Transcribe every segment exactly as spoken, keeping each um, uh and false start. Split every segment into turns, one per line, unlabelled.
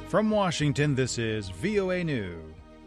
From Washington, this is V O A News.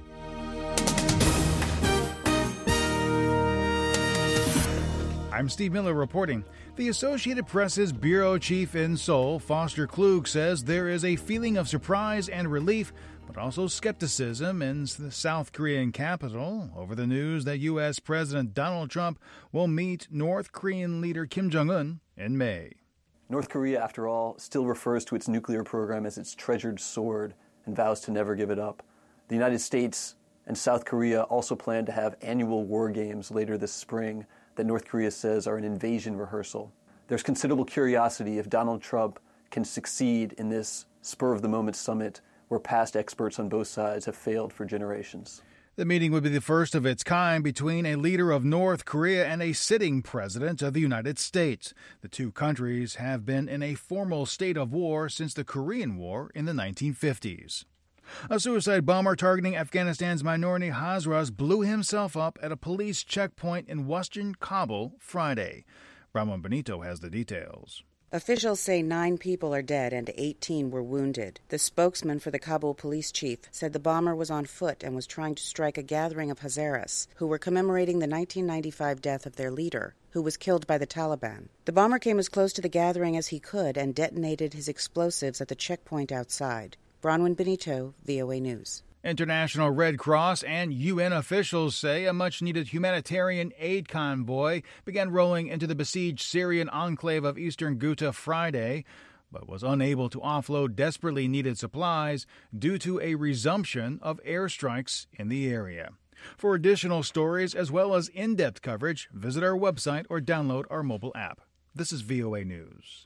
I'm Steve Miller reporting. The Associated Press's bureau chief in Seoul, Foster Klug, says there is a feeling of surprise and relief, but also skepticism in the South Korean capital over the news that U S. President Donald Trump will meet North Korean leader Kim Jong-un in May.
North Korea, after all, still refers to its nuclear program as its treasured sword and vows to never give it up. The United States and South Korea also plan to have annual war games later this spring that North Korea says are an invasion rehearsal. There's considerable curiosity if Donald Trump can succeed in this spur-of-the-moment summit where past experts on both sides have failed for generations.
The meeting would be the first of its kind between a leader of North Korea and a sitting president of the United States. The two countries have been in a formal state of war since the Korean War in the nineteen fifties. A suicide bomber targeting Afghanistan's minority Hazaras blew himself up at a police checkpoint in western Kabul Friday. Ramon Benito has the details.
Officials say nine people are dead and eighteen were wounded. The spokesman for the Kabul police chief said the bomber was on foot and was trying to strike a gathering of Hazaras, who were commemorating the nineteen ninety-five death of their leader, who was killed by the Taliban. The bomber came as close to the gathering as he could and detonated his explosives at the checkpoint outside. Bronwyn Benito, V O A News.
International Red Cross and U N officials say a much-needed humanitarian aid convoy began rolling into the besieged Syrian enclave of eastern Ghouta Friday, but was unable to offload desperately needed supplies due to a resumption of airstrikes in the area. For additional stories as well as in-depth coverage, visit our website or download our mobile app. This is V O A News.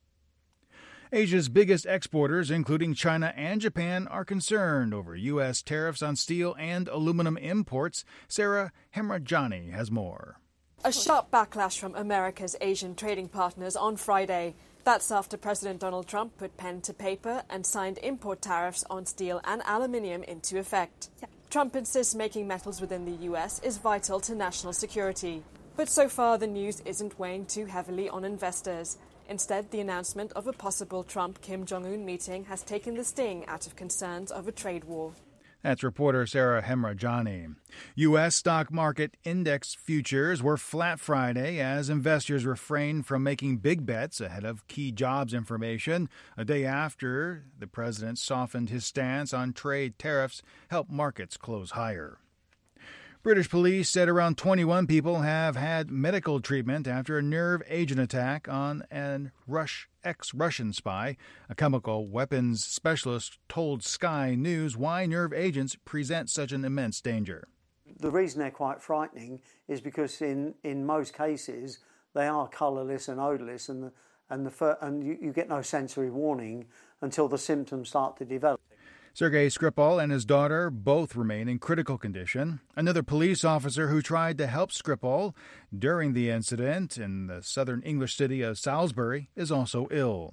Asia's biggest exporters, including China and Japan, are concerned over U S tariffs on steel and aluminum imports. Sarah Hemrajani has more.
A sharp backlash from America's Asian trading partners on Friday. That's after President Donald Trump put pen to paper and signed import tariffs on steel and aluminium into effect. Trump insists making metals within the U S is vital to national security. But so far, the news isn't weighing too heavily on investors. Instead, the announcement of a possible Trump-Kim Jong-un meeting has taken the sting out of concerns of a trade war.
That's reporter Sarah Hemrajani. U S stock market index futures were flat Friday as investors refrained from making big bets ahead of key jobs information. A day after the president softened his stance on trade tariffs helped markets close higher. British police said around twenty-one people have had medical treatment after a nerve agent attack on an Rush, ex-Russian spy. A chemical weapons specialist told Sky News why nerve agents present such an immense danger.
The reason they're quite frightening is because in, in most cases they are colourless and odourless, and the, and the and you, you get no sensory warning until the symptoms start to develop.
Sergei Skripal and his daughter both remain in critical condition. Another police officer who tried to help Skripal during the incident in the southern English city of Salisbury is also ill.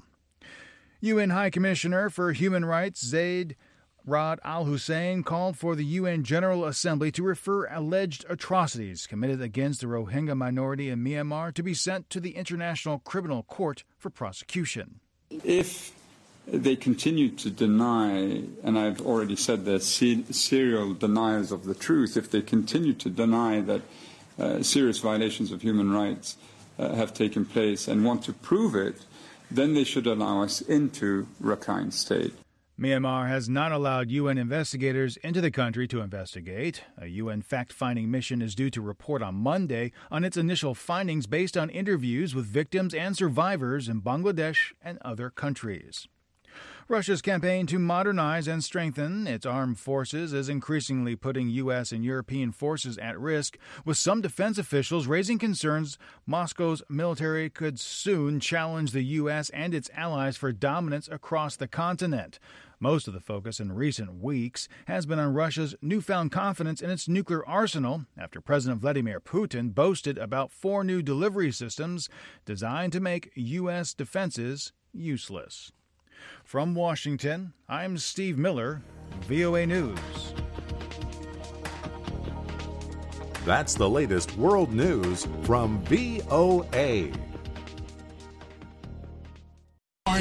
U N High Commissioner for Human Rights Zaid Rad al-Hussein called for the U N General Assembly to refer alleged atrocities committed against the Rohingya minority in Myanmar to be sent to the International Criminal Court for prosecution.
If they continue to deny, and I've already said they're serial deniers of the truth, if they continue to deny that uh, serious violations of human rights uh, have taken place and want to prove it, then they should allow us into Rakhine State.
Myanmar has not allowed U N investigators into the country to investigate. A U N fact-finding mission is due to report on Monday on its initial findings based on interviews with victims and survivors in Bangladesh and other countries. Russia's campaign to modernize and strengthen its armed forces is increasingly putting U S and European forces at risk, with some defense officials raising concerns Moscow's military could soon challenge the U S and its allies for dominance across the continent. Most of the focus in recent weeks has been on Russia's newfound confidence in its nuclear arsenal after President Vladimir Putin boasted about four new delivery systems designed to make U S defenses useless. From Washington, I'm Steve Miller, V O A News.
That's the latest world news from V O A.